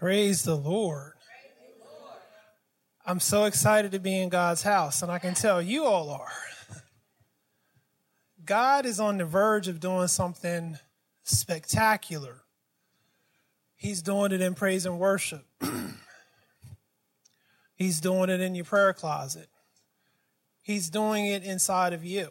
Praise the Lord. I'm so excited to be in God's house, and I can tell you all are. God is on the verge of doing something spectacular. He's doing it in praise and worship. He's doing it in your prayer closet. He's doing it inside of you.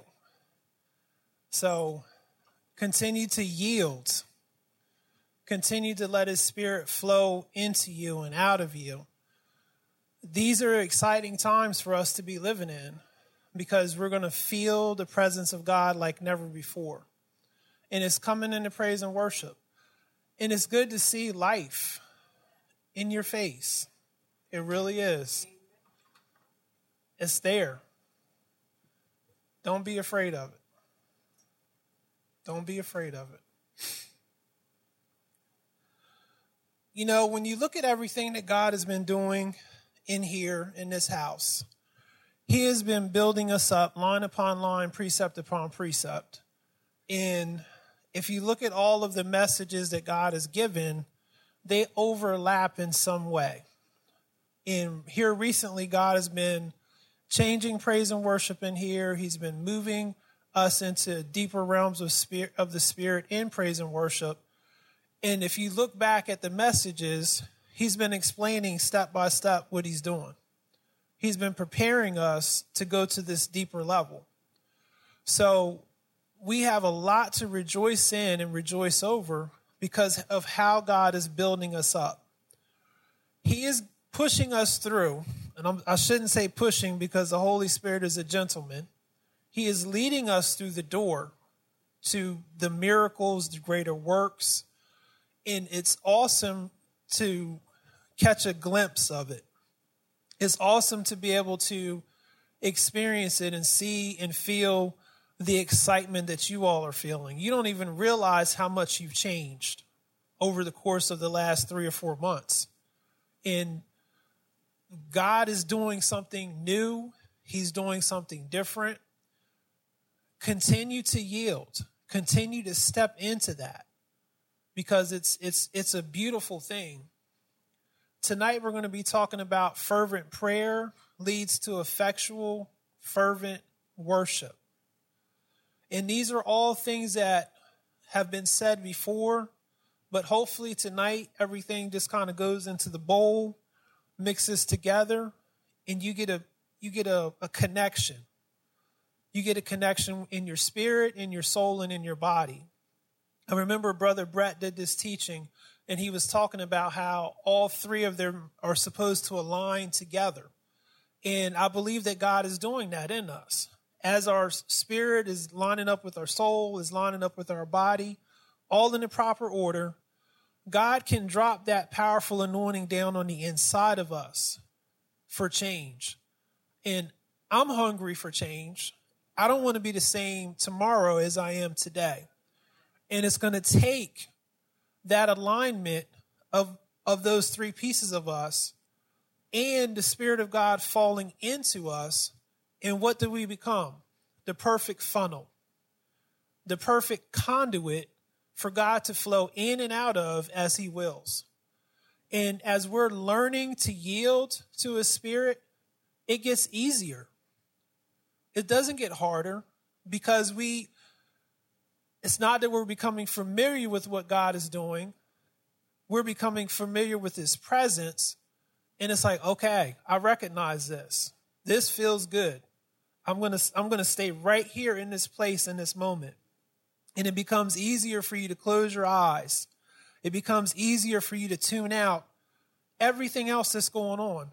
So continue to yield. Continue to let his spirit flow into you and out of you. These are exciting times for us to be living in because we're going to feel the presence of God like never before. And it's coming into praise and worship. And it's good to see life in your face. It really is. It's there. Don't be afraid of it. Don't be afraid of it. You know, when you look at everything that God has been doing in here, in this house, he has been building us up line upon line, precept upon precept. And if you look at all of the messages that God has given, they overlap in some way. And here recently, God has been changing praise and worship in here. He's been moving us into deeper realms of the Spirit in praise and worship. And if you look back at the messages, he's been explaining step by step what he's doing. He's been preparing us to go to this deeper level. So we have a lot to rejoice in and rejoice over because of how God is building us up. He is pushing us through, and I shouldn't say pushing because the Holy Spirit is a gentleman. He is leading us through the door to the miracles, the greater works. And it's awesome to catch a glimpse of it. It's awesome to be able to experience it and see and feel the excitement that you all are feeling. You don't even realize how much you've changed over the course of the last 3 or 4 months. And God is doing something new. He's doing something different. Continue to yield. Continue to step into that. Because it's a beautiful thing. Tonight we're going to be talking about fervent prayer leads to effectual, fervent worship. And these are all things that have been said before, but hopefully tonight everything just kind of goes into the bowl, mixes together, and you get a connection. You get a connection in your spirit, in your soul, and in your body. I remember Brother Brett did this teaching, and he was talking about how all three of them are supposed to align together. And I believe that God is doing that in us. As our spirit is lining up with our soul, is lining up with our body, all in the proper order, God can drop that powerful anointing down on the inside of us for change. And I'm hungry for change. I don't want to be the same tomorrow as I am today. And it's going to take that alignment of those three pieces of us and the Spirit of God falling into us. And what do we become? The perfect funnel, the perfect conduit for God to flow in and out of as he wills. And as we're learning to yield to his Spirit, it gets easier. It doesn't get harder because it's not that we're becoming familiar with what God is doing. We're becoming familiar with his presence. And it's like, okay, I recognize this. This feels good. I'm going to stay right here in this place in this moment. And it becomes easier for you to close your eyes. It becomes easier for you to tune out everything else that's going on.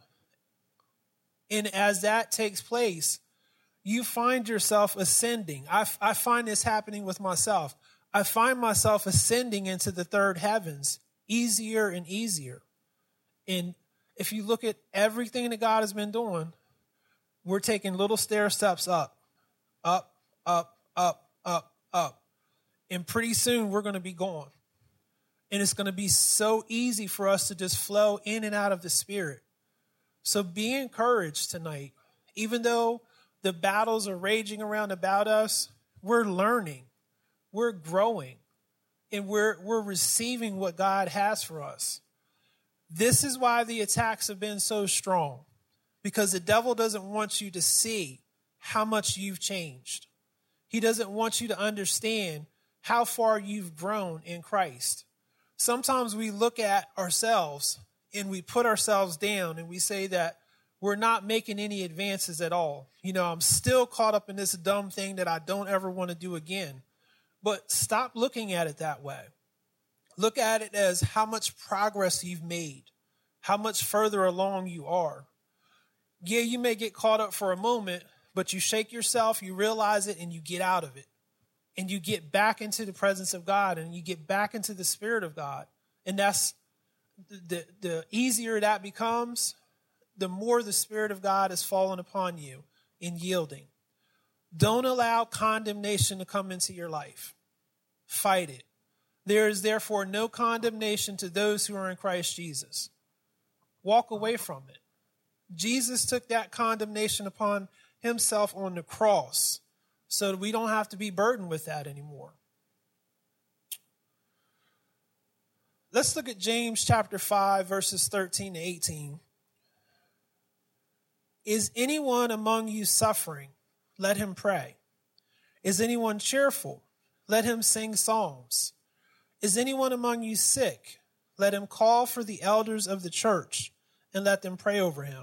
And as that takes place, you find yourself ascending. I find this happening with myself. I find myself ascending into the third heavens easier and easier. And if you look at everything that God has been doing, we're taking little stair steps up, up, up, up, up, up. And pretty soon we're going to be gone. And it's going to be so easy for us to just flow in and out of the Spirit. So be encouraged tonight. Even though the battles are raging around about us, we're learning, we're growing, and we're receiving what God has for us. This is why the attacks have been so strong, because the devil doesn't want you to see how much you've changed. He doesn't want you to understand how far you've grown in Christ. Sometimes we look at ourselves and we put ourselves down and we say that we're not making any advances at all. I'm still caught up in this dumb thing that I don't ever want to do again. But stop looking at it that way. Look at it as how much progress you've made, how much further along you are. Yeah, you may get caught up for a moment, but you shake yourself, you realize it, and you get out of it. And you get back into the presence of God, and you get back into the Spirit of God. And that's the easier that becomes, the more the Spirit of God has fallen upon you in yielding. Don't allow condemnation to come into your life. Fight it. There is therefore no condemnation to those who are in Christ Jesus. Walk away from it. Jesus took that condemnation upon himself on the cross so that we don't have to be burdened with that anymore. Let's look at James chapter 5, verses 13 to 18. Is anyone among you suffering? Let him pray. Is anyone cheerful? Let him sing psalms. Is anyone among you sick? Let him call for the elders of the church and let them pray over him,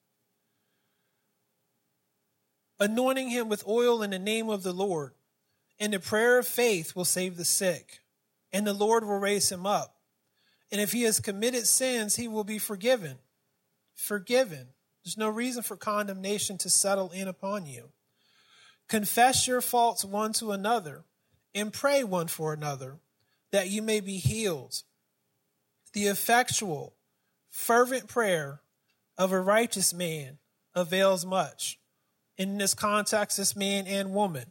anointing him with oil in the name of the Lord. And the prayer of faith will save the sick, and the Lord will raise him up. And if he has committed sins, he will be forgiven. Forgiven. There's no reason for condemnation to settle in upon you. Confess your faults one to another and pray one for another that you may be healed. The effectual, fervent prayer of a righteous man avails much. In this context, it's man and woman.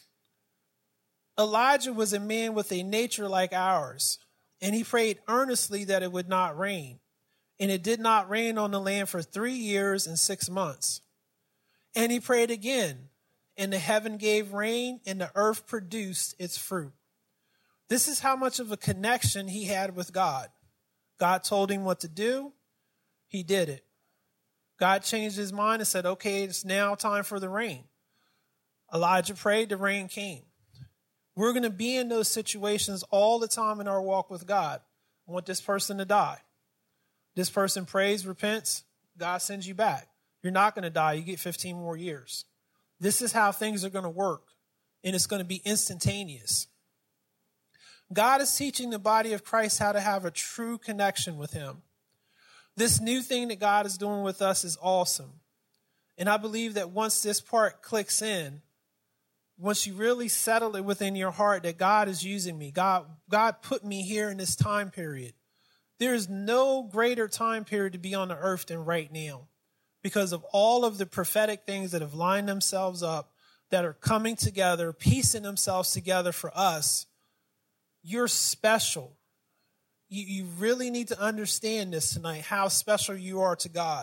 Elijah was a man with a nature like ours, and he prayed earnestly that it would not rain. And it did not rain on the land for 3 years and 6 months. And he prayed again, and the heaven gave rain, and the earth produced its fruit. This is how much of a connection he had with God. God told him what to do. He did it. God changed his mind and said, okay, it's now time for the rain. Elijah prayed, the rain came. We're going to be in those situations all the time in our walk with God. I want this person to die. This person prays, repents, God sends you back. You're not going to die. You get 15 more years. This is how things are going to work, and it's going to be instantaneous. God is teaching the body of Christ how to have a true connection with him. This new thing that God is doing with us is awesome. And I believe that once this part clicks in, once you really settle it within your heart that God is using me, God put me here in this time period. There is no greater time period to be on the earth than right now, because of all of the prophetic things that have lined themselves up, that are coming together, piecing themselves together for us. You're special. You really need to understand this tonight, how special you are to God.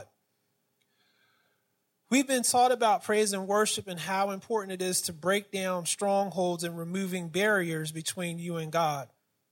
We've been taught about praise and worship and how important it is to break down strongholds and removing barriers between you and God.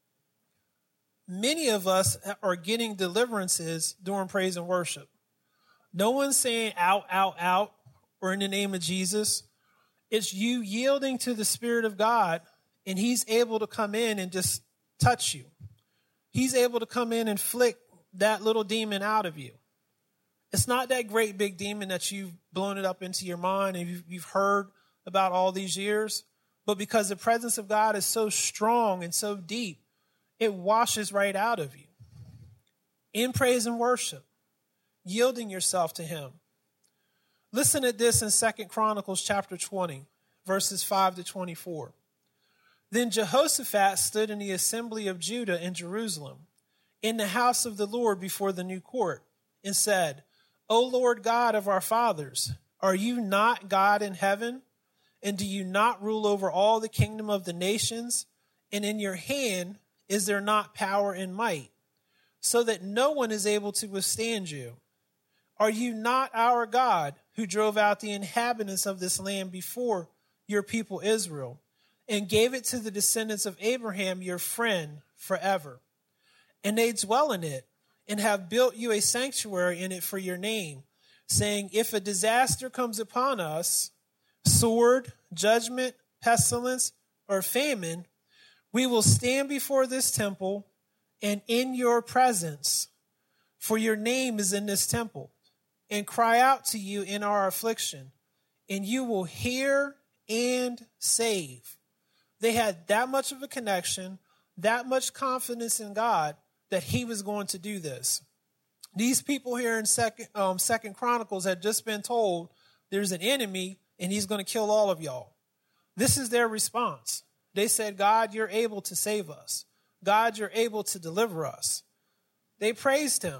Many of us are getting deliverances during praise and worship. No one's saying out, out, out, or in the name of Jesus. It's you yielding to the Spirit of God, and he's able to come in and just touch you. He's able to come in and flick that little demon out of you. It's not that great big demon that you've blown it up into your mind and you've heard about all these years, but because the presence of God is so strong and so deep, it washes right out of you. In praise and worship, yielding yourself to him. Listen to this in 2 Chronicles chapter 20, verses 5 to 24. Then Jehoshaphat stood in the assembly of Judah in Jerusalem, in the house of the Lord before the new court, and said, O Lord God of our fathers, are you not God in heaven? And do you not rule over all the kingdom of the nations? And in your hand is there not power and might, so that no one is able to withstand you? Are you not our God, who drove out the inhabitants of this land before your people Israel, and gave it to the descendants of Abraham, your friend, forever? And they dwell in it, and have built you a sanctuary in it for your name, saying, if a disaster comes upon us, sword, judgment, pestilence, or famine, we will stand before this temple and in your presence, for your name is in this temple, and cry out to you in our affliction, and you will hear and save. They had that much of a connection, that much confidence in God that he was going to do this. These people here in Second Chronicles had just been told there's an enemy and he's going to kill all of y'all. This is their response. They said, God, you're able to save us. God, you're able to deliver us. They praised him.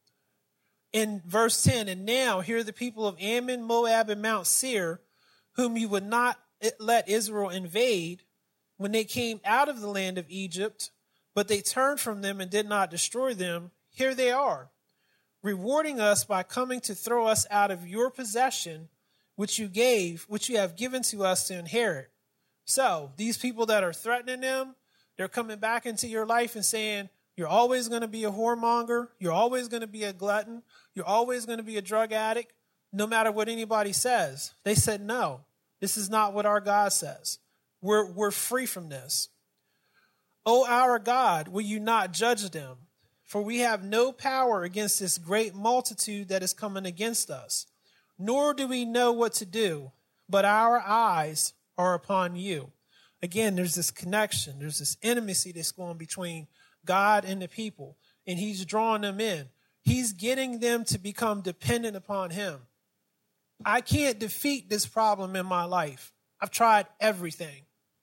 In verse 10, and now here are the people of Ammon, Moab, and Mount Seir, whom you would not let Israel invade when they came out of the land of Egypt, but they turned from them and did not destroy them. Here they are, rewarding us by coming to throw us out of your possession, which you have given to us to inherit. So these people that are threatening them, they're coming back into your life and saying, you're always going to be a whoremonger. You're always going to be a glutton. You're always going to be a drug addict, no matter what anybody says. They said, no, this is not what our God says. We're free from this. O our God, will you not judge them? For we have no power against this great multitude that is coming against us, nor do we know what to do, but our eyes are upon you. Again, there's this connection. There's this intimacy that's going between God and the people, and he's drawing them in. He's getting them to become dependent upon him. I can't defeat this problem in my life. I've tried everything.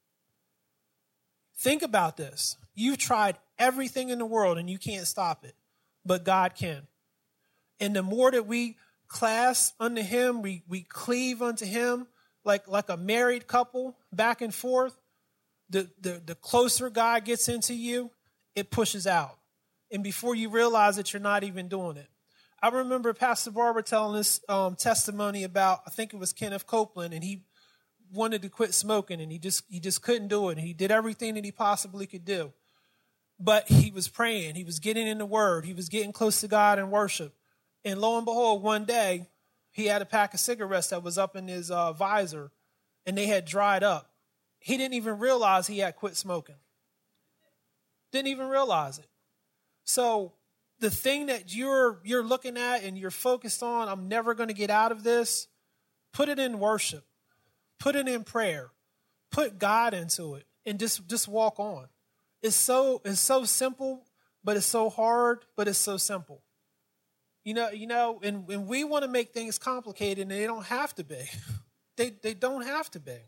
Think about this. You've tried everything in the world and you can't stop it, but God can. And the more that we clasp unto him, we cleave unto him like a married couple back and forth, the closer God gets into you, it pushes out. And before you realize it, you're not even doing it. I remember Pastor Barbara telling this testimony about, I think it was Kenneth Copeland, and he wanted to quit smoking, and he just couldn't do it. And he did everything that he possibly could do. But he was praying. He was getting in the Word. He was getting close to God in worship. And lo and behold, one day, he had a pack of cigarettes that was up in his visor, and they had dried up. He didn't even realize he had quit smoking. Didn't even realize it. So the thing that you're looking at and you're focused on, I'm never going to get out of this, put it in worship. Put it in prayer. Put God into it and just walk on. It's so simple, but it's so hard, but it's so simple. You know, and we want to make things complicated, and they don't have to be. They don't have to be.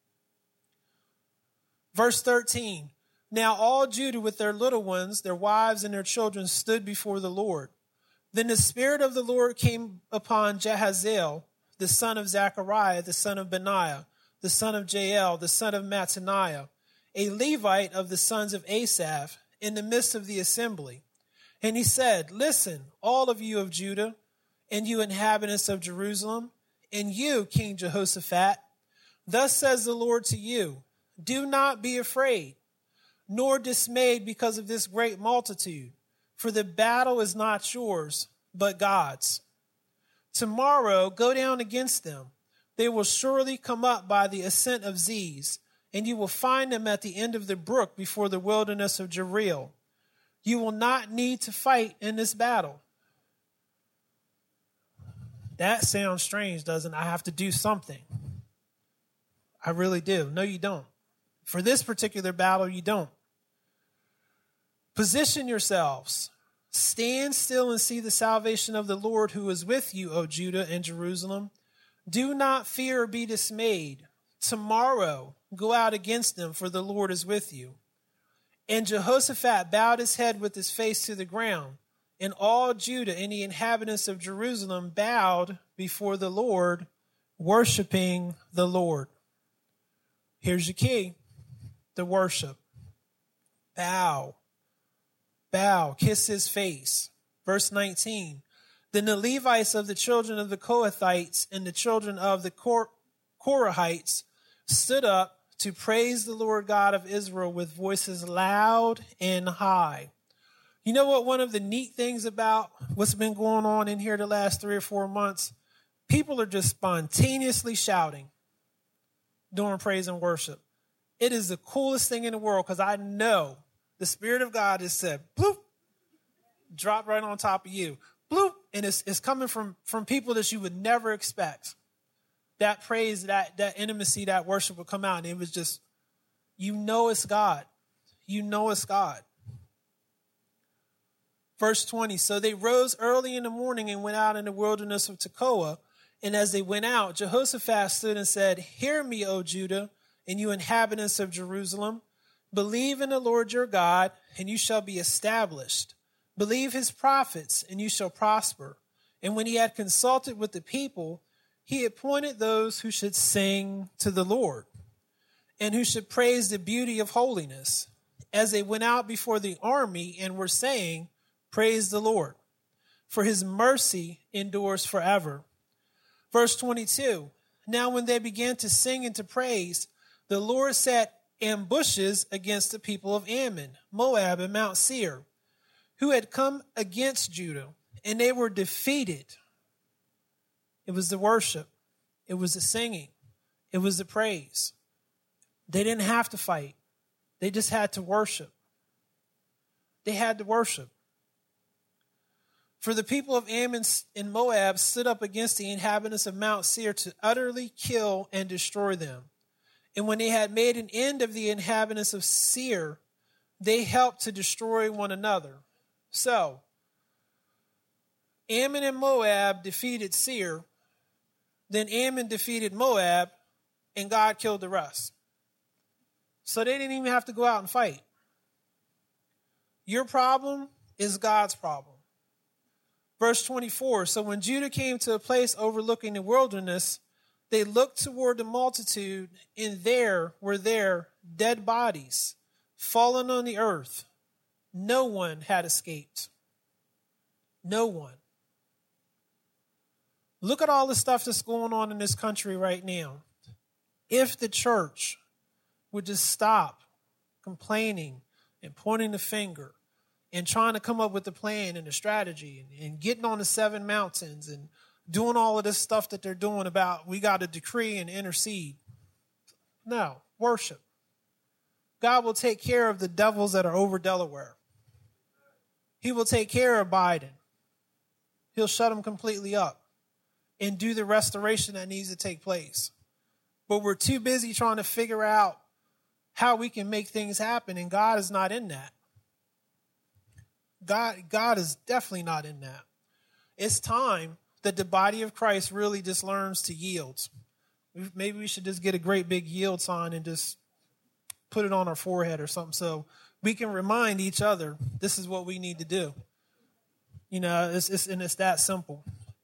Verse 13. Now all Judah with their little ones, their wives and their children stood before the Lord. Then the Spirit of the Lord came upon Jahaziel, the son of Zechariah, the son of Benaiah, the son of Jael, the son of Mattaniah, a Levite of the sons of Asaph, in the midst of the assembly. And he said, listen, all of you of Judah, and you inhabitants of Jerusalem, and you, King Jehoshaphat, thus says the Lord to you, do not be afraid, nor dismayed because of this great multitude, for the battle is not yours, but God's. Tomorrow go down against them. They will surely come up by the ascent of Ziz, and you will find them at the end of the brook before the wilderness of Jereel. You will not need to fight in this battle. That sounds strange, doesn't it? I have to do something. I really do. No, you don't. For this particular battle, you don't. Position yourselves. Stand still and see the salvation of the Lord who is with you, O Judah and Jerusalem. Do not fear or be dismayed. Tomorrow go out against them, for the Lord is with you. And Jehoshaphat bowed his head with his face to the ground, and all Judah and the inhabitants of Jerusalem bowed before the Lord, worshiping the Lord. Here's your key, the worship. Bow. Bow, kiss his face. Verse 19. Then the Levites of the children of the Kohathites and the children of the Korahites stood up to praise the Lord God of Israel with voices loud and high. You know what? One of the neat things about what's been going on in here the last 3 or 4 months, people are just spontaneously shouting during praise and worship. It is the coolest thing in the world because I know the Spirit of God has said, bloop, drop right on top of you. Bloop, and it's coming from people that you would never expect. That praise, that intimacy, that worship would come out. And it was just, you know it's God. You know it's God. Verse 20, so they rose early in the morning and went out in the wilderness of Tekoa. And as they went out, Jehoshaphat stood and said, hear me, O Judah, and you inhabitants of Jerusalem. Believe in the Lord your God, and you shall be established. Believe his prophets, and you shall prosper. And when he had consulted with the people, he appointed those who should sing to the Lord, and who should praise the beauty of holiness, as they went out before the army and were saying, praise the Lord, for his mercy endures forever. Verse 22, now when they began to sing and to praise, the Lord set ambushes against the people of Ammon, Moab, and Mount Seir, who had come against Judah, and they were defeated. It was the worship. It was the singing. It was the praise. They didn't have to fight. They just had to worship. They had to worship. For the people of Ammon and Moab stood up against the inhabitants of Mount Seir to utterly kill and destroy them. And when they had made an end of the inhabitants of Seir, they helped to destroy one another. So, Ammon and Moab defeated Seir, then Ammon defeated Moab, and God killed the rest. So they didn't even have to go out and fight. Your problem is God's problem. Verse 24, so when Judah came to a place overlooking the wilderness, they looked toward the multitude, and there were their dead bodies fallen on the earth. No one had escaped. No one. Look at all the stuff that's going on in this country right now. If the church would just stop complaining and pointing the finger and trying to come up with a plan and a strategy and getting on the 7 mountains and doing all of this stuff that they're doing about we got to decree and intercede. No, worship. God will take care of the devils that are over Delaware. He will take care of Biden. He'll shut them completely up and do the restoration that needs to take place. But we're too busy trying to figure out how we can make things happen, and God is not in that. God is definitely not in that. It's time that the body of Christ really just learns to yield. Maybe we should just get a great big yield sign and just put it on our forehead or something so we can remind each other this is what we need to do. You know, it's that simple.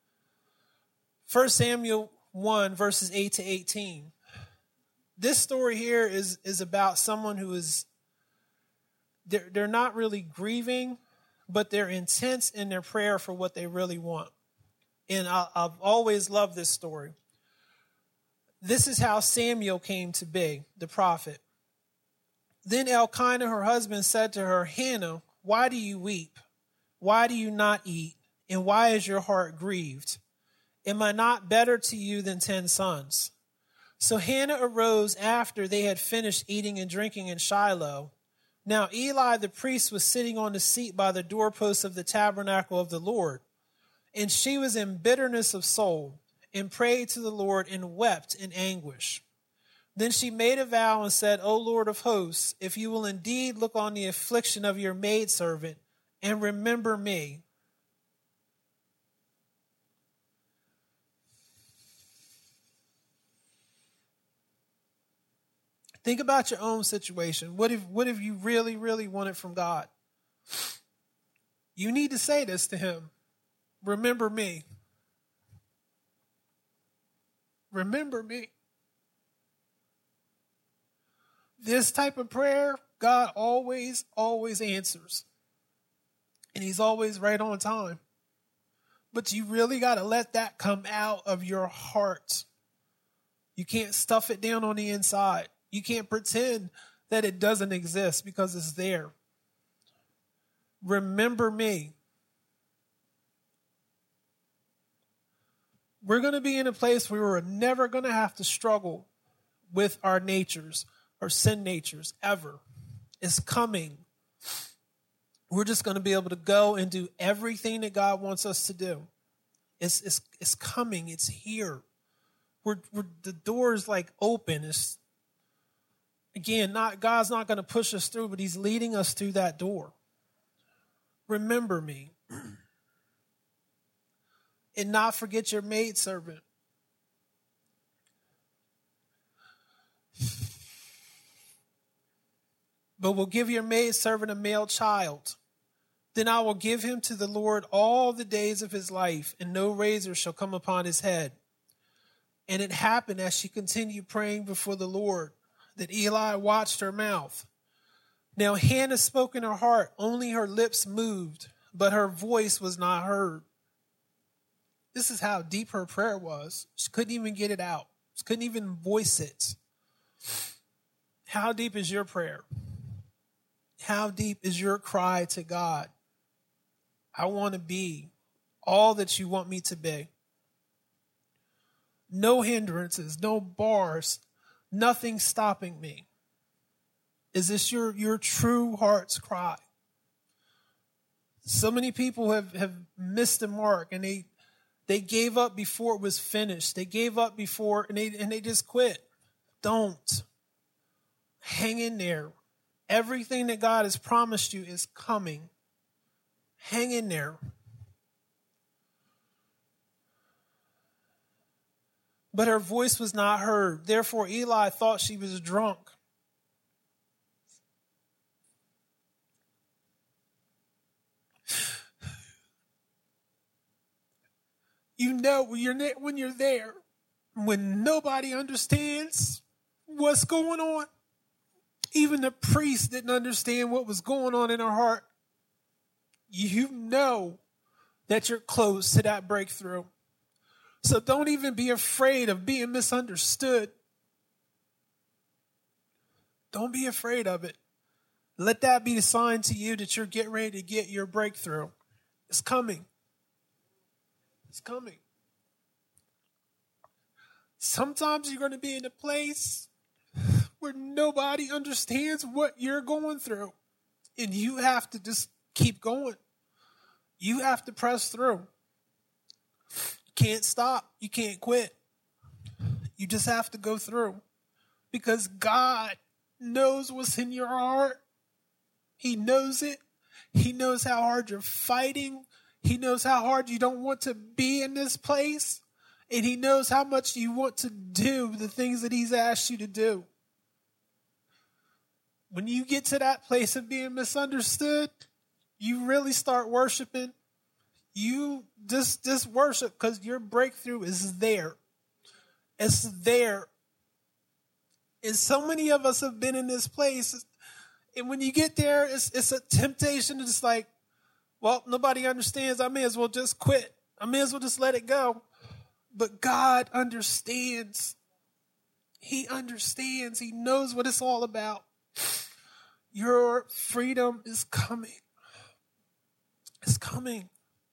1 Samuel 1, verses 8 to 18. This story here is about someone who is, they're not really grieving, but they're intense in their prayer for what they really want. And I've always loved this story. This is how Samuel came to be, the prophet. Then Elkanah, her husband, said to her, Hannah, why do you weep? Why do you not eat? And why is your heart grieved? Am I not better to you than 10 sons? So Hannah arose after they had finished eating and drinking in Shiloh. Now Eli the priest was sitting on the seat by the doorpost of the tabernacle of the Lord. And she was in bitterness of soul and prayed to the Lord and wept in anguish. Then she made a vow and said, O Lord of hosts, if you will indeed look on the affliction of your maidservant and remember me. Think about your own situation. What if you really, really want it from God? You need to say this to him. Remember me. Remember me. This type of prayer, God always, always answers. And he's always right on time. But you really got to let that come out of your heart. You can't stuff it down on the inside. You can't pretend that it doesn't exist because it's there. remember me. We're going to be in a place where we're never going to have to struggle with our natures, our sin natures, ever. It's coming. We're just going to be able to go and do everything that God wants us to do. It's coming. It's here. The door is like open. It's, again, God's not going to push us through, but he's leading us through that door. Remember me. And not forget your maidservant. But will give your maidservant a male child. Then I will give him to the Lord all the days of his life, and no razor shall come upon his head. And it happened as she continued praying before the Lord, that Eli watched her mouth. Now Hannah spoke in her heart, only her lips moved, but her voice was not heard. This is how deep her prayer was. She couldn't even get it out. She couldn't even voice it. How deep is your prayer? How deep is your cry to God? I want to be all that you want me to be. No hindrances, no bars, nothing stopping me. Is this your true heart's cry? So many people have missed the mark, and they gave up before it was finished. They gave up before, and they just quit. Don't. Hang in there. Everything that God has promised you is coming. Hang in there. But her voice was not heard. Therefore, Eli thought she was drunk. You know when you're there, when nobody understands what's going on. Even the priest didn't understand what was going on in her heart. You know that you're close to that breakthrough. So don't even be afraid of being misunderstood. Don't be afraid of it. Let that be the sign to you that you're getting ready to get your breakthrough. It's coming. It's coming. Sometimes you're going to be in a place where nobody understands what you're going through. And you have to just keep going. You have to press through. You can't stop. You can't quit. You just have to go through. Because God knows what's in your heart. He knows it. He knows how hard you're fighting. He knows how hard you don't want to be in this place. And he knows how much you want to do the things that he's asked you to do. When you get to that place of being misunderstood, you really start worshiping. You just worship because your breakthrough is there. It's there. And so many of us have been in this place. And when you get there, it's a temptation to just like, well, nobody understands. I may as well just quit. I may as well just let it go. But God understands. He understands. He knows what it's all about. Your freedom is coming. It's coming.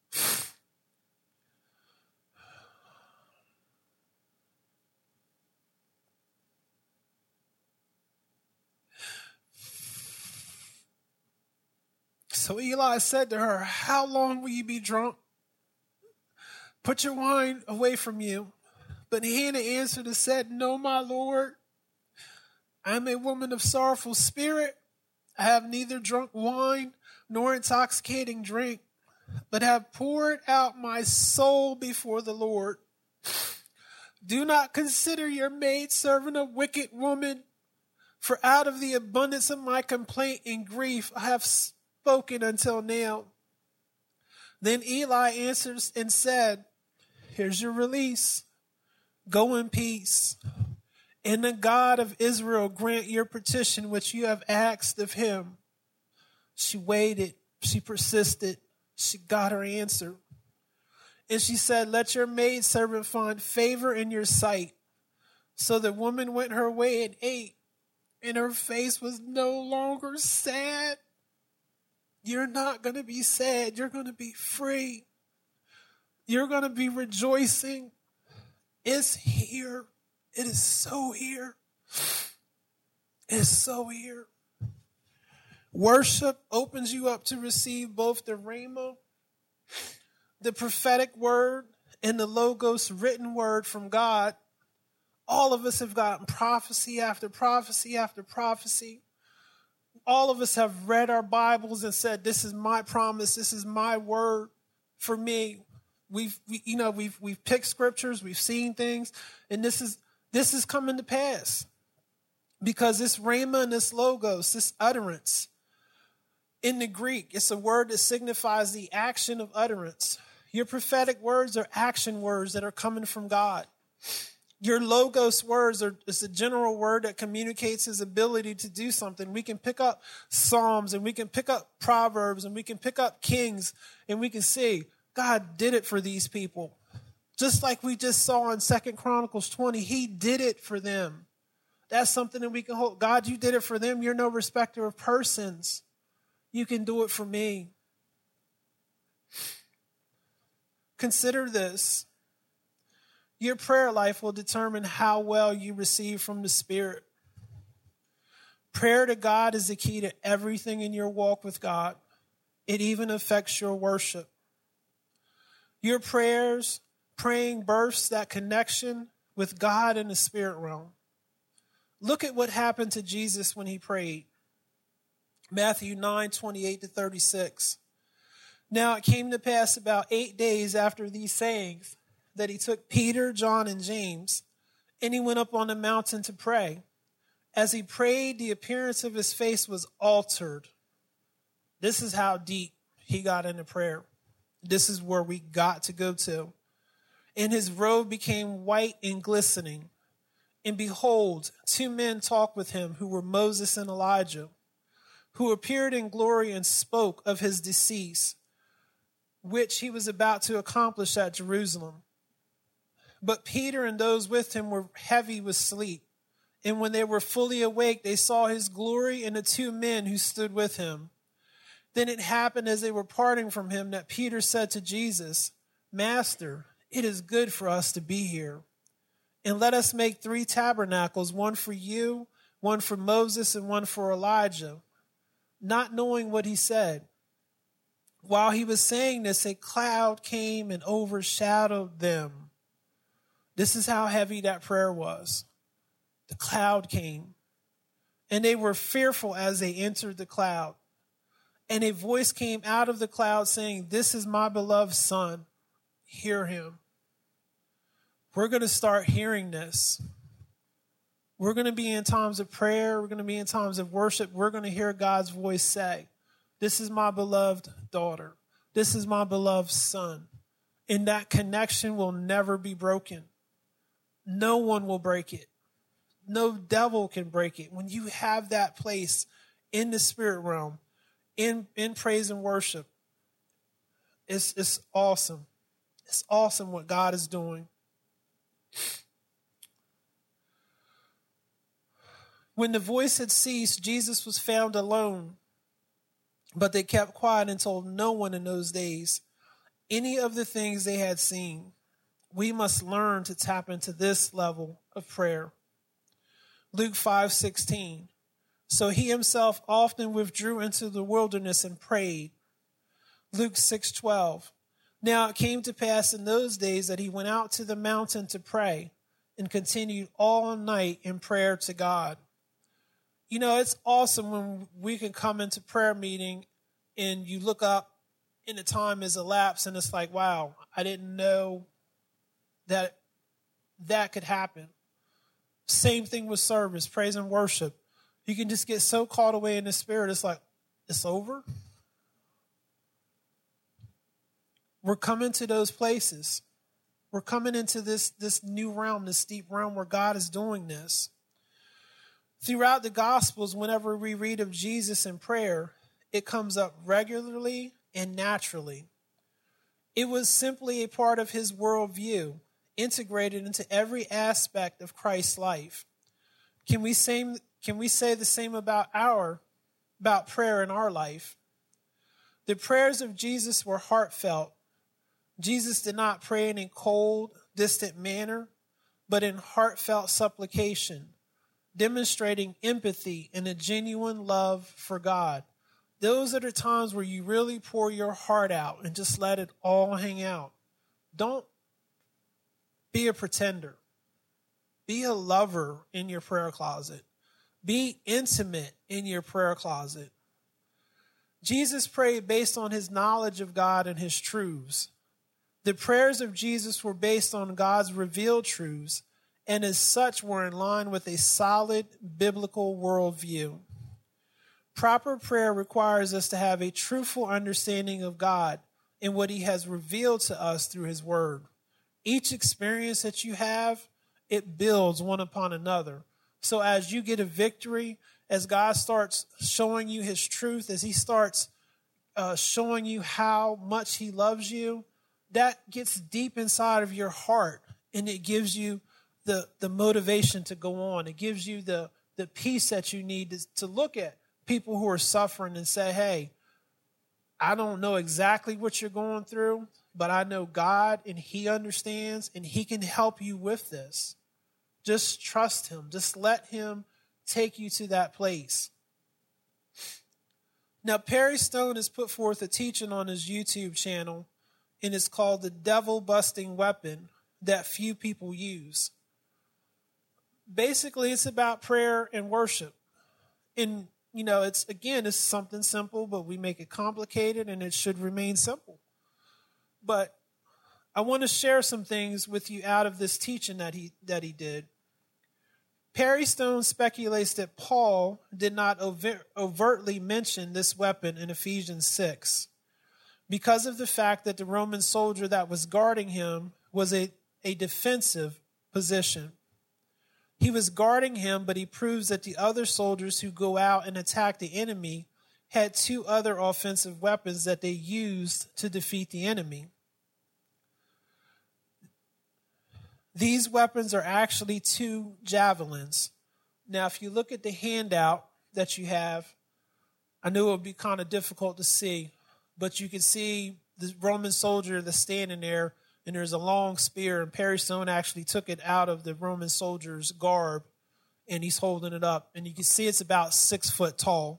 So Eli said to her, how long will you be drunk? Put your wine away from you. But Hannah answered and said, no, my Lord. I am a woman of sorrowful spirit. I have neither drunk wine nor intoxicating drink, but have poured out my soul before the Lord. Do not consider your maidservant a wicked woman, for out of the abundance of my complaint and grief I have spoken until now. Then Eli answers and said, here's your release. Go in peace. And the God of Israel grant your petition which you have asked of him. She waited. She persisted. She got her answer. And she said, let your maidservant find favor in your sight. So the woman went her way and ate, and her face was no longer sad. You're not going to be sad. You're going to be free. You're going to be rejoicing. It's here. It is so here. It is so here. Worship opens you up to receive both the rhema, the prophetic word, and the logos written word from God. All of us have gotten prophecy after prophecy after prophecy. All of us have read our Bibles and said, this is my promise. This is my word for me. We've picked scriptures. We've seen things. And this is coming to pass. Because this rhema and this logos, this utterance, in the Greek, it's a word that signifies the action of utterance. Your prophetic words are action words that are coming from God. Your logos words is a general word that communicates his ability to do something. We can pick up Psalms and we can pick up Proverbs and we can pick up Kings and we can see God did it for these people. Just like we just saw in 2 Chronicles 20, he did it for them. That's something that we can hold. God, you did it for them. You're no respecter of persons. You can do it for me. Consider this. Your prayer life will determine how well you receive from the Spirit. Prayer to God is the key to everything in your walk with God. It even affects your worship. Your praying births that connection with God in the spirit realm. Look at what happened to Jesus when he prayed. Matthew 9:28-36. Now it came to pass about 8 days after these sayings that he took Peter, John, and James, and he went up on the mountain to pray. As he prayed, the appearance of his face was altered. This is how deep he got into prayer. This is where we got to go to. And his robe became white and glistening. And behold, 2 men talked with him who were Moses and Elijah, who appeared in glory and spoke of his decease, which he was about to accomplish at Jerusalem. But Peter and those with him were heavy with sleep. And when they were fully awake, they saw his glory and the 2 men who stood with him. Then it happened as they were parting from him that Peter said to Jesus, Master, it is good for us to be here. And let us make 3 tabernacles, one for you, one for Moses, and one for Elijah. Not knowing what he said. While he was saying this, a cloud came and overshadowed them. This is how heavy that prayer was. The cloud came. And they were fearful as they entered the cloud. And a voice came out of the cloud saying, This is my beloved Son. Hear him. We're going to start hearing this. We're going to be in times of prayer. We're going to be in times of worship. We're going to hear God's voice say, This is my beloved daughter. This is my beloved son. And that connection will never be broken. No one will break it. No devil can break it. When you have that place in the spirit realm, in praise and worship, it's awesome. It's awesome what God is doing. When the voice had ceased, Jesus was found alone, but they kept quiet and told no one in those days any of the things they had seen. We must learn to tap into this level of prayer. Luke 5:16. So he himself often withdrew into the wilderness and prayed. Luke 6:12. Now it came to pass in those days that he went out to the mountain to pray and continued all night in prayer to God. You know, it's awesome when we can come into prayer meeting and you look up and the time has elapsed and it's like, wow, I didn't know that could happen. Same thing with service, praise and worship. You can just get so caught away in the spirit. It's like, it's over. We're coming to those places. We're coming into this new realm, this deep realm where God is doing this. Throughout the Gospels, whenever we read of Jesus in prayer, it comes up regularly and naturally. It was simply a part of his worldview, integrated into every aspect of Christ's life. Can we say the same about prayer in our life? The prayers of Jesus were heartfelt. Jesus did not pray in a cold, distant manner, but in heartfelt supplication, demonstrating empathy and a genuine love for God. Those are the times where you really pour your heart out and just let it all hang out. Don't be a pretender. Be a lover in your prayer closet. Be intimate in your prayer closet. Jesus prayed based on his knowledge of God and his truths. The prayers of Jesus were based on God's revealed truths, and as such were in line with a solid biblical worldview. Proper prayer requires us to have a truthful understanding of God and what he has revealed to us through his word. Each experience that you have, it builds one upon another. So as you get a victory, as God starts showing you his truth, as he starts showing you how much he loves you, that gets deep inside of your heart, and it gives you the motivation to go on. It gives you the peace that you need to look at people who are suffering and say, hey, I don't know exactly what you're going through, but I know God, and he understands, and he can help you with this. Just trust him. Just let him take you to that place. Now, Perry Stone has put forth a teaching on his YouTube channel, and it's called The Devil Busting Weapon That Few People Use. Basically, it's about prayer and worship. And, it's something simple, but we make it complicated, and it should remain simple. But I want to share some things with you out of this teaching that he did. Perry Stone speculates that Paul did not overtly mention this weapon in Ephesians 6 because of the fact that the Roman soldier that was guarding him was a defensive position. He was guarding him, but he proves that the other soldiers who go out and attack the enemy had two other offensive weapons that they used to defeat the enemy. These weapons are actually two javelins. Now, if you look at the handout that you have, I knew it would be kind of difficult to see, but you can see the Roman soldier that's standing there, and there's a long spear, and Perry Stone actually took it out of the Roman soldier's garb, and he's holding it up. And you can see it's about 6 foot tall.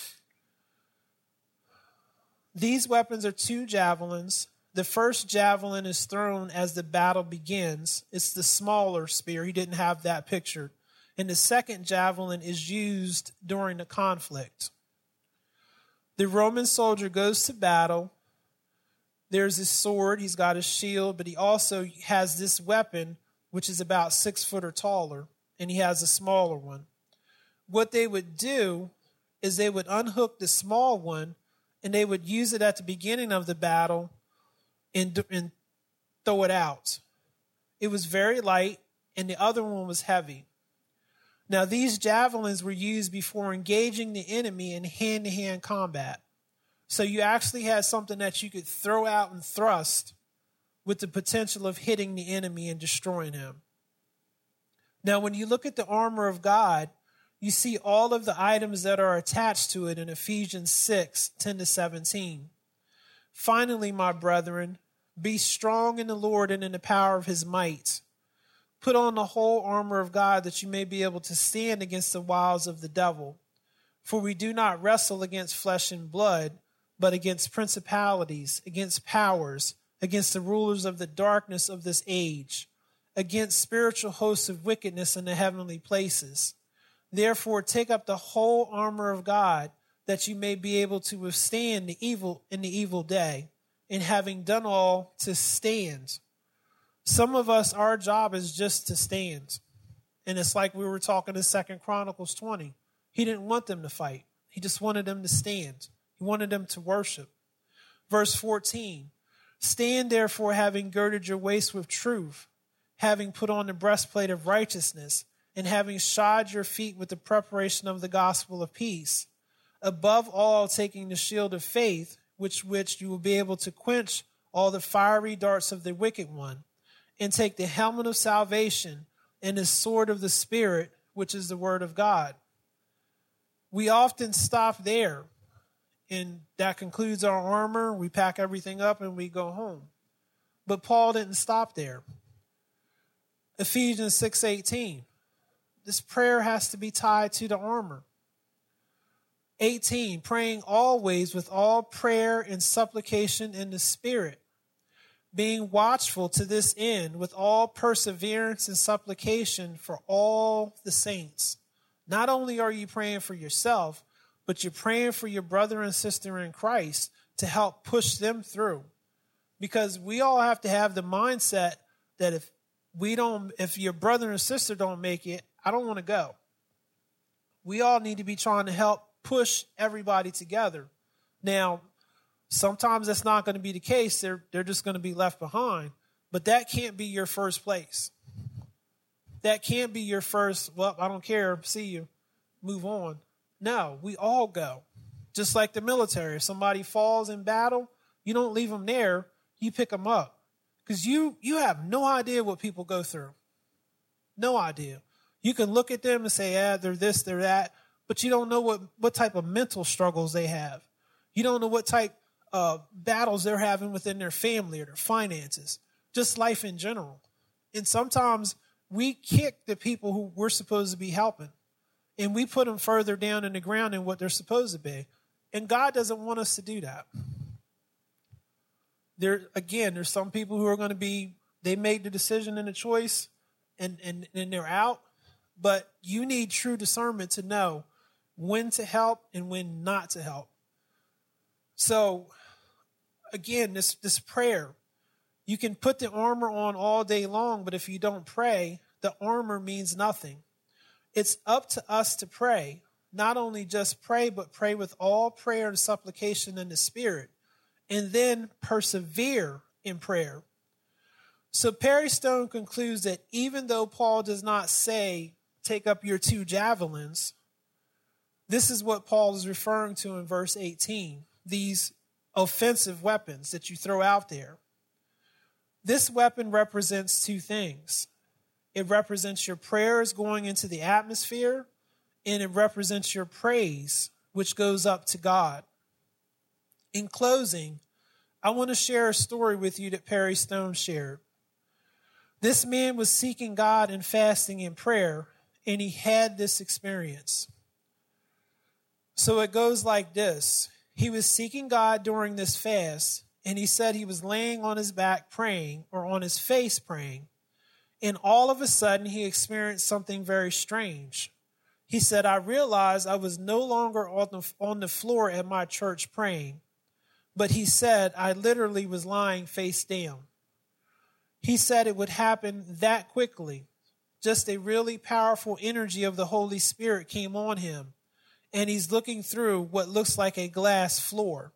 These weapons are two javelins. The first javelin is thrown as the battle begins. It's the smaller spear. He didn't have that pictured. And the second javelin is used during the conflict. The Roman soldier goes to battle. There's his sword. He's got his shield, but he also has this weapon, which is about 6 foot or taller, and he has a smaller one. What they would do is they would unhook the small one, and they would use it at the beginning of the battle and throw it out. It was very light, and the other one was heavy. Now, these javelins were used before engaging the enemy in hand-to-hand combat. So you actually had something that you could throw out and thrust with the potential of hitting the enemy and destroying him. Now, when you look at the armor of God, you see all of the items that are attached to it in Ephesians 6, 10-17. Finally, my brethren, be strong in the Lord and in the power of his might. Put on the whole armor of God that you may be able to stand against the wiles of the devil. For we do not wrestle against flesh and blood, but against principalities, against powers, against the rulers of the darkness of this age, against spiritual hosts of wickedness in the heavenly places. Therefore, take up the whole armor of God, that you may be able to withstand the evil day, and having done all, to stand. Some of us, our job is just to stand. And it's like we were talking in 2 Chronicles 20. He didn't want them to fight. He just wanted them to stand. He wanted them to worship. Verse 14, stand therefore, having girded your waist with truth, having put on the breastplate of righteousness, and having shod your feet with the preparation of the gospel of peace. Above all, taking the shield of faith, which you will be able to quench all the fiery darts of the wicked one, and take the helmet of salvation and the sword of the Spirit, which is the word of God. We often stop there, and that concludes our armor. We pack everything up and we go home. But Paul didn't stop there. Ephesians 6:18. This prayer has to be tied to the armor. 18, praying always with all prayer and supplication in the Spirit, being watchful to this end with all perseverance and supplication for all the saints. Not only are you praying for yourself, but you're praying for your brother and sister in Christ to help push them through. Because we all have to have the mindset that if your brother and sister don't make it, I don't want to go. We all need to be trying to help push everybody together. Now, sometimes that's not going to be the case. They're just going to be left behind. But that can't be your first place. That can't be your first, well, I don't care, see you, move on. No, we all go. Just like the military. If somebody falls in battle, you don't leave them there, you pick them up. Because you have no idea what people go through. No idea. You can look at them and say, they're this, they're that, but you don't know what type of mental struggles they have. You don't know what type of battles they're having within their family or their finances, just life in general. And sometimes we kick the people who we're supposed to be helping, and we put them further down in the ground than what they're supposed to be. And God doesn't want us to do that. There's some people who are going to be, they made the decision and the choice, and they're out. But you need true discernment to know when to help and when not to help. So, again, this prayer, you can put the armor on all day long, but if you don't pray, the armor means nothing. It's up to us to pray. Not only just pray, but pray with all prayer and supplication in the Spirit. And then persevere in prayer. So Perry Stone concludes that even though Paul does not say, take up your 2 javelins, this is what Paul is referring to in verse 18, these offensive weapons that you throw out there. This weapon represents 2 things. It represents your prayers going into the atmosphere, and it represents your praise, which goes up to God. In closing, I want to share a story with you that Perry Stone shared. This man was seeking God and fasting and prayer, and he had this experience. So it goes like this. He was seeking God during this fast, and he said he was laying on his back praying, or on his face praying, and all of a sudden he experienced something very strange. He said, I realized I was no longer on the floor at my church praying, but he said I literally was lying face down. He said it would happen that quickly. Just a really powerful energy of the Holy Spirit came on him, and he's looking through what looks like a glass floor.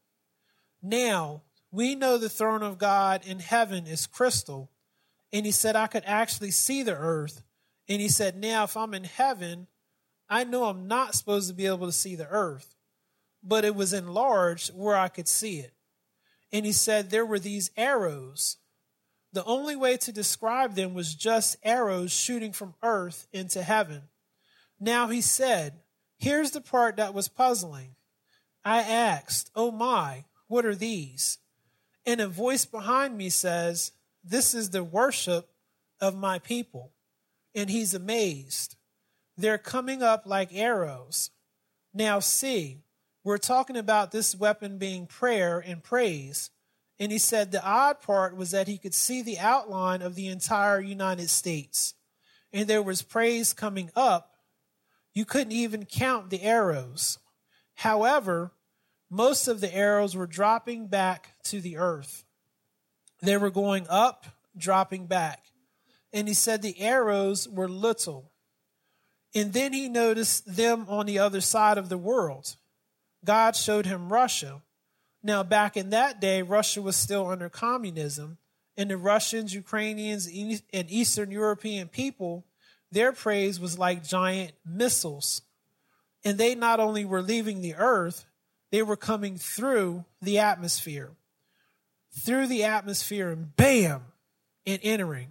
Now, we know the throne of God in heaven is crystal, and he said I could actually see the earth, and he said now if I'm in heaven, I know I'm not supposed to be able to see the earth, but it was enlarged where I could see it. And he said there were these arrows. The only way to describe them was just arrows shooting from earth into heaven. Now he said, here's the part that was puzzling. I asked, oh my, what are these? And a voice behind me says, this is the worship of my people. And he's amazed. They're coming up like arrows. Now see, we're talking about this weapon being prayer and praise. And he said the odd part was that he could see the outline of the entire United States. And there was praise coming up. You couldn't even count the arrows. However, most of the arrows were dropping back to the earth. They were going up, dropping back. And he said the arrows were little. And then he noticed them on the other side of the world. God showed him Russia. Now, back in that day, Russia was still under communism, and the Russians, Ukrainians, and Eastern European people, their praise was like giant missiles. And they not only were leaving the earth, they were coming through the atmosphere. Through the atmosphere, and bam, and entering.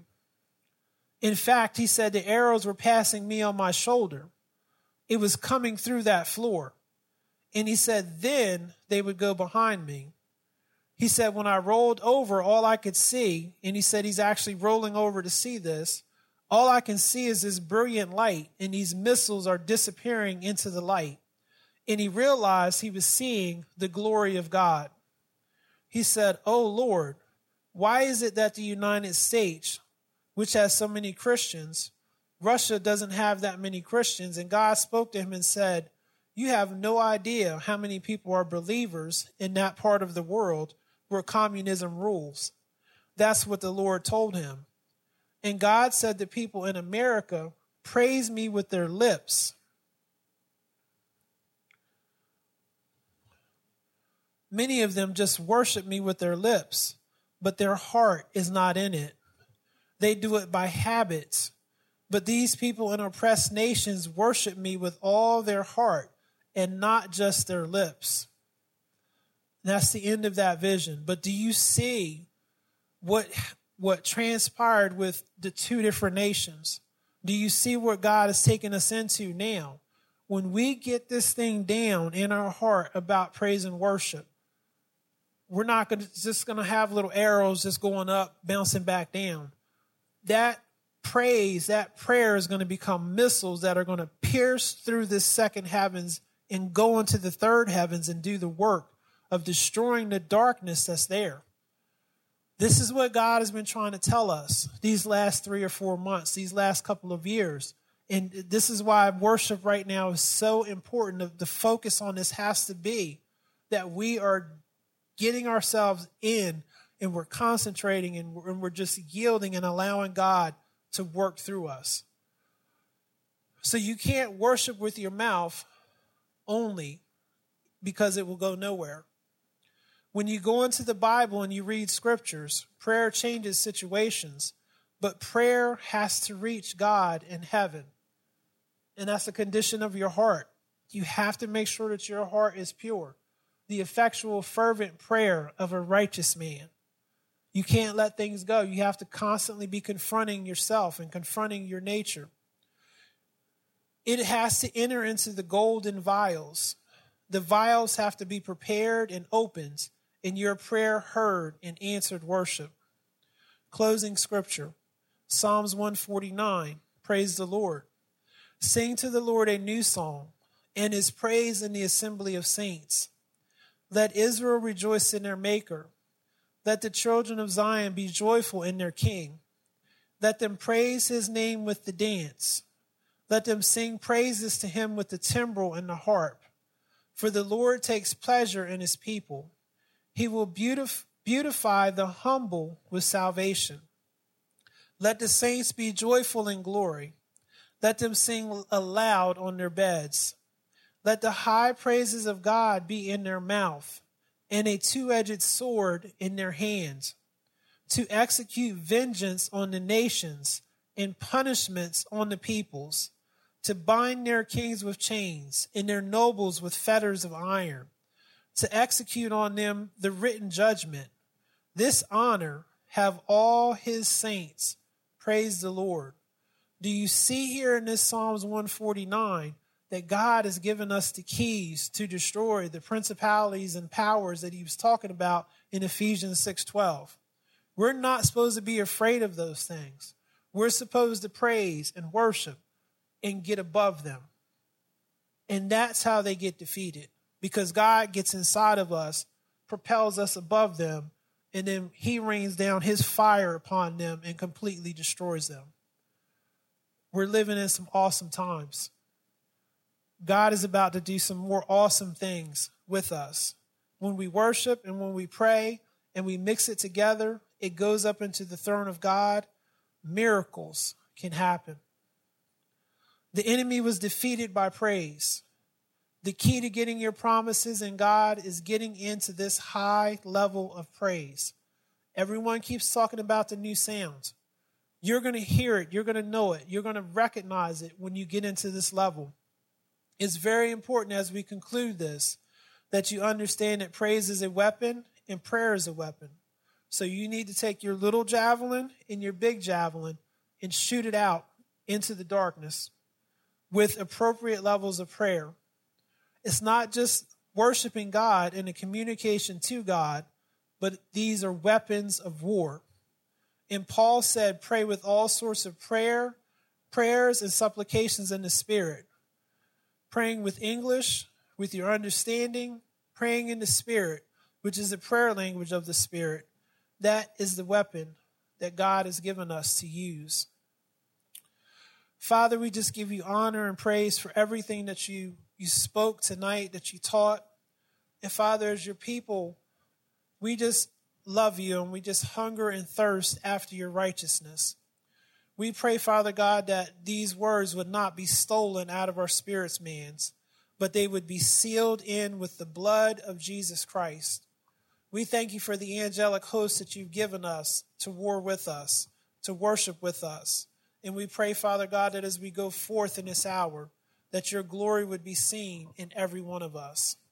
In fact, he said the arrows were passing me on my shoulder. It was coming through that floor. And he said, then they would go behind me. He said, when I rolled over, all I could see, and he said he's actually rolling over to see this, all I can see is this brilliant light, and these missiles are disappearing into the light. And he realized he was seeing the glory of God. He said, oh Lord, why is it that the United States, which has so many Christians, Russia doesn't have that many Christians? And God spoke to him and said, you have no idea how many people are believers in that part of the world where communism rules. That's what the Lord told him. And God said to people in America, praise me with their lips. Many of them just worship me with their lips, but their heart is not in it. They do it by habits. But these people in oppressed nations worship me with all their heart and not just their lips. And that's the end of that vision. But do you see what transpired with the two different nations? Do you see what God has taken us into now? When we get this thing down in our heart about praise and worship, we're not just going to have little arrows just going up, bouncing back down. That praise, that prayer is going to become missiles that are going to pierce through this second heavens and go into the third heavens and do the work of destroying the darkness that's there. This is what God has been trying to tell us these last 3 or 4 months, these last couple of years. And this is why worship right now is so important. The focus on this has to be that we are getting ourselves in and we're concentrating and we're just yielding and allowing God to work through us. So you can't worship with your mouth only, because it will go nowhere. When you go into the Bible and you read scriptures, prayer changes situations, but prayer has to reach God in heaven. And that's the condition of your heart. You have to make sure that your heart is pure. The effectual, fervent prayer of a righteous man. You can't let things go. You have to constantly be confronting yourself and confronting your nature. It has to enter into the golden vials. The vials have to be prepared and opened, and your prayer heard and answered worship. Closing scripture, Psalms 149, praise the Lord. Sing to the Lord a new song, and his praise in the assembly of saints. Let Israel rejoice in their Maker. Let the children of Zion be joyful in their King. Let them praise his name with the dance. Let them sing praises to him with the timbrel and the harp. For the Lord takes pleasure in his people. He will beautify the humble with salvation. Let the saints be joyful in glory. Let them sing aloud on their beds. Let the high praises of God be in their mouth, and a two-edged sword in their hands, to execute vengeance on the nations and punishments on the peoples, to bind their kings with chains and their nobles with fetters of iron, to execute on them the written judgment. This honor have all his saints. Praise the Lord. Do you see here in this Psalms 149 that God has given us the keys to destroy the principalities and powers that he was talking about in Ephesians 6:12? We're not supposed to be afraid of those things. We're supposed to praise and worship and get above them. And that's how they get defeated, because God gets inside of us, propels us above them, and then he rains down his fire upon them and completely destroys them. We're living in some awesome times. God is about to do some more awesome things with us. When we worship and when we pray and we mix it together, it goes up into the throne of God. Miracles can happen. The enemy was defeated by praise. The key to getting your promises in God is getting into this high level of praise. Everyone keeps talking about the new sound. You're going to hear it. You're going to know it. You're going to recognize it when you get into this level. It's very important as we conclude this that you understand that praise is a weapon and prayer is a weapon. So you need to take your little javelin and your big javelin and shoot it out into the darkness with appropriate levels of prayer. It's not just worshiping God and a communication to God, but these are weapons of war. And Paul said, pray with all sorts of prayers and supplications in the Spirit. Praying with English, with your understanding, praying in the Spirit, which is the prayer language of the Spirit. That is the weapon that God has given us to use. Father, we just give you honor and praise for everything that you spoke tonight, that you taught. And Father, as your people, we just love you and we just hunger and thirst after your righteousness. We pray, Father God, that these words would not be stolen out of our spirits, man's, but they would be sealed in with the blood of Jesus Christ. We thank you for the angelic host that you've given us to war with us, to worship with us. And we pray, Father God, that as we go forth in this hour, that your glory would be seen in every one of us.